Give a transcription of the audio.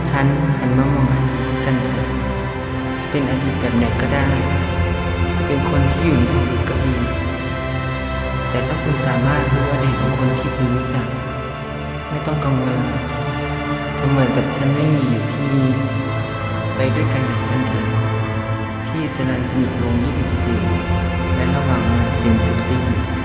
ฉันหันมามองอดีตด้วยกันเถอะจะเป็นอดีตแบบไหนก็ได้จะเป็นคนที่อยู่ในอดีตก็ดีแต่ถ้าคุณสามารถรู้อดีตของคนที่คุณรู้จักไม่ต้องกังวลหรอกเธอเหมือนกับฉันไม่มีอยู่ที่นี่ไปด้วยกันกับฉันเถอะที่จรัญสนิทวงศ์24และระหว่างเมืองซินซิตี้